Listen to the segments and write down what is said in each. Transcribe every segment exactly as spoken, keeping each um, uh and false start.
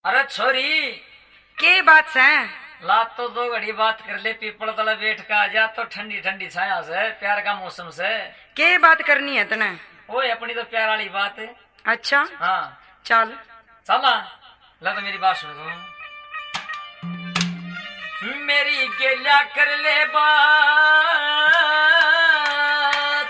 अरे छोरी के बात से ला तो दो घड़ी बात कर ले। पीपल तला बैठ का आ जा तो ठंडी ठंडी छाया से प्यार का मौसम से के बात करनी है तने। ओए अपनी तो प्यार वाली बात है। अच्छा हाँ चल चला ला तो मेरी बात सुन तू। मेरी गेला कर ले बात,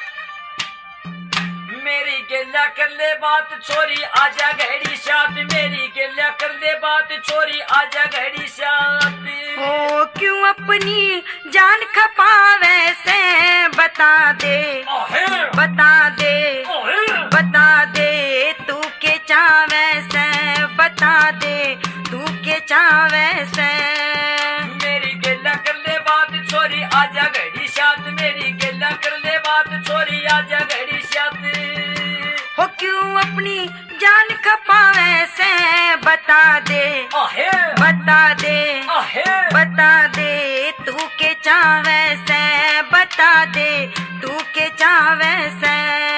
मेरी गेला कर ले बात छोरी आजा घड़ी साथ। मेरी गेला कर ले बात छोरी आजा घड़ी साथ। ओ क्यों अपनी जान खपावे से बता दे बता दे बता दे तू के चावे से बता दे तू के चावे से। मेरी गेला कर ले बात छोरी आजा घड़ी साथ। मेरी गेला कर ले बात छोरी आजा घड़ी साथ। हो क्यों अपनी जान खपावे से बता दे बता दे बता दे तू के चावे से बता दे तू के चावे से।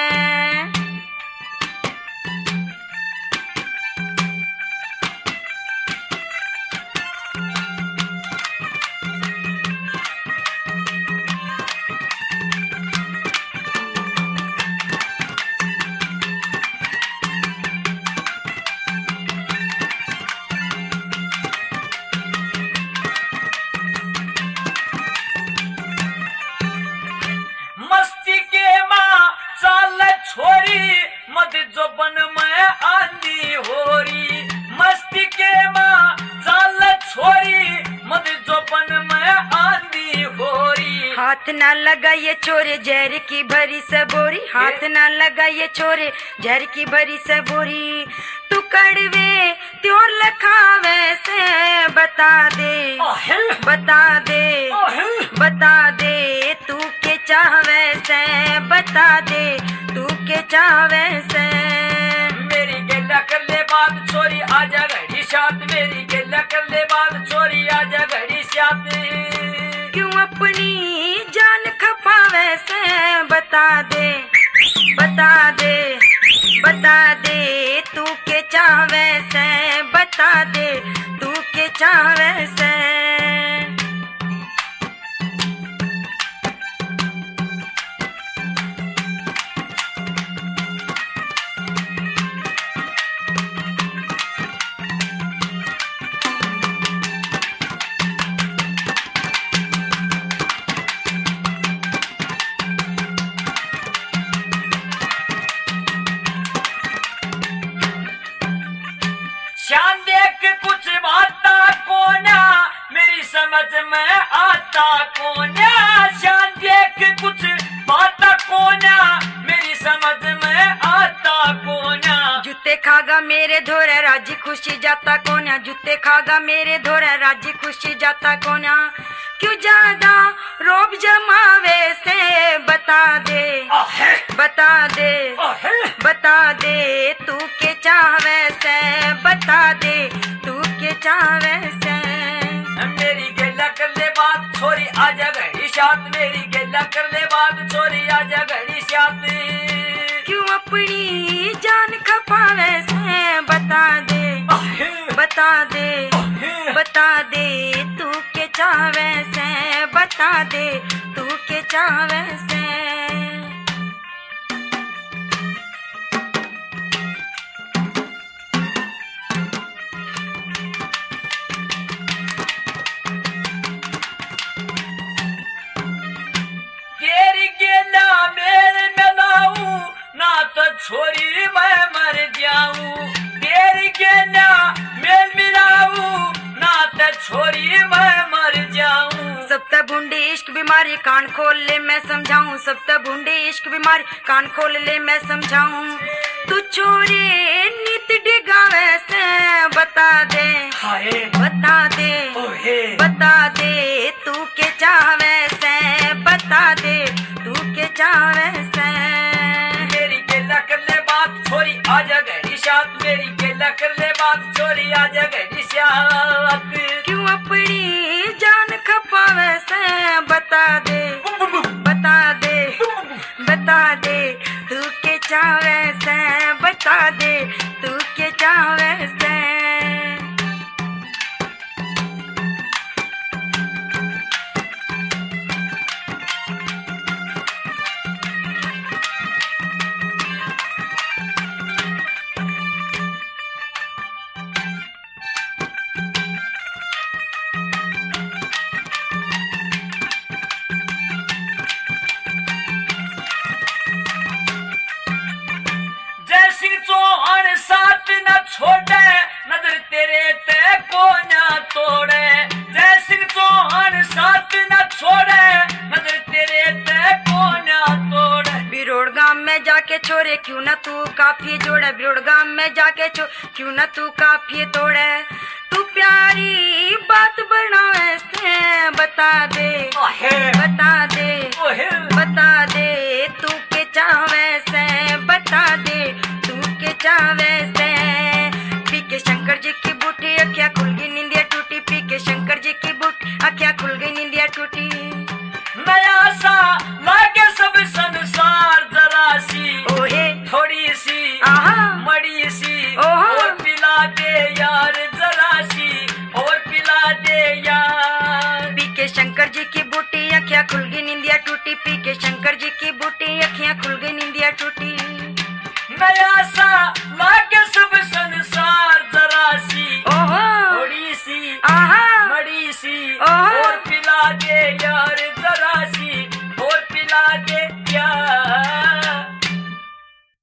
मस्ती के माँ चाल छोरी मत जो बन में आंधी होरी। मस्ती के माँ चाल छोरी मत जो बन में आंधी होरी। हाथ ना लगा ये चोरे जहर की भरी सबोरी। हाथ ना लगा ये चोरे जहर की भरी सबोरी। तू कड़वे त्योर लखावे से बता दे बता दे बता दे तू के चाहवे से बता दे तू के चाहवे से। मेरी गेला कर ले बात छोरी आजा घड़ी साथ। मेरी गेला कर ले बात छोरी आजा घड़ी साथ। क्यों अपनी जान खपावे से बता दे बता दे बता दे तू के चाहवे से बता दे तू के चाहवे से। शान देख कुछ बाता कोना मेरी समझ में आता कोना। शान देख कुछ बाता कोना मेरी समझ में आता कोना। जूते खागा मेरे धोरे राजी खुशी जाता कोन्या। जूते खागा मेरे धोरे राजी खुशी जाता कोन्या। क्यों ज्यादा रोब जमावे से बता दे बता दे बता दे तू के चाहवे से बता दे तू के चाहवे से। मेरी गेला कर ले बात छोरी आजा घड़ी साथ। मेरी गेला कर ले बात छोरी आजा घड़ी साथ। क्यों अपनी जान खपावे से बता दे बता दे बता दे तू के चाहवे से बता दे तू के चाहवे से। तेरी गेला मेरे मिलाऊं ना तो छोरी मैं मर जाऊं। तेरी गेला मेल मिलाऊं ना तो छोरी मैं मर जाऊं। सब तब भूंडी इश्क बीमारी कान खोल ले मैं समझाऊं। सब तब भूंडी इश्क बीमारी कान खोल ले मैं समझाऊं। तू छोरे नित डिगावे से बता दे बता दे बता दे तू के चाहवे से बता दे तू के चाहवे से। मेरी गेला कर ले बात छोरी आजा घड़ी साथ। मेरी गेला कर ले बात छोरी आजा घड़ी साथ। क्यों अपनी जान खपावे से बता दे बता दे बता दे तू के चाहवे से बता दे तू के चाहवे से। ते को ना तोड़े, जय सिंह चौहान साथ न छोड़े, नजर तेरे ते को ना तोड़े। बिरोड़ गांव में जाके छोरे क्यों ना तू काफी जोड़े, बिरोड़ गांव में जाके छो क्यों ना तू काफी तोड़े। तू प्यारी बात बनावे से बता दे, बता दे, बता दे तू के चाहवे से, बता दे तू के चाहवे